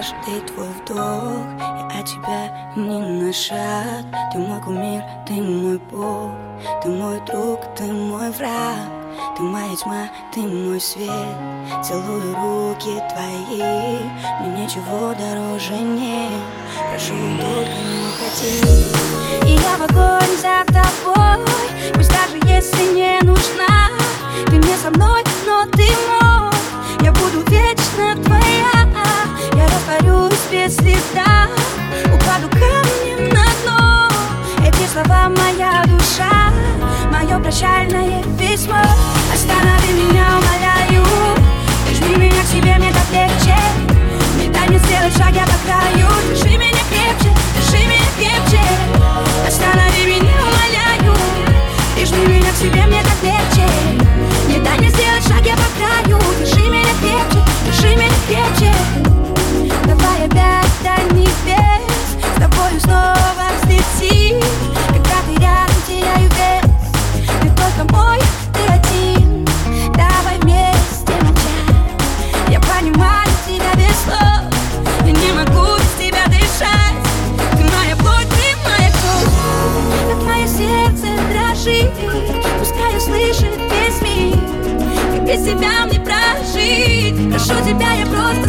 каждый твой вдох. Я от тебя ни на шаг. Ты мой кумир, ты мой бог. Ты мой друг, ты мой враг. Ты моя тьма, ты мой свет. Целую руки твои, мне ничего дороже нет. Прошу, только не уходи. И я в огонь за тобой, пусть даже если не нужна. Ты не со мной, но ты мой. Я буду вечно твоя. Я растворюсь без следа, упаду камнем на дно. Эти слова моя душа, мое прощальное письмо. Останови меня, умоляю. Прижми меня к себе, мне так легче. Не дай мне сделать шаг, я по краю. Держи меня крепче, держи меня крепче. Останови меня, умоляю. Прижми меня к себе, мне так легче. Не дай мне сделать шаг, я по краю. Держи меня крепче, держи меня крепче. Давай опять до небес, с тобою снова взлети. Когда ты рядом, теряю вес. Ты только мой, ты один. Давай вместе молчать. Я понимаю тебя без слов. Я не могу без тебя дышать. Ты моя плоть, ты моя кровь. Как мое сердце дрожит, пускай услышит весь мир. Как без тебя мне прожить. Прошу тебя, я просто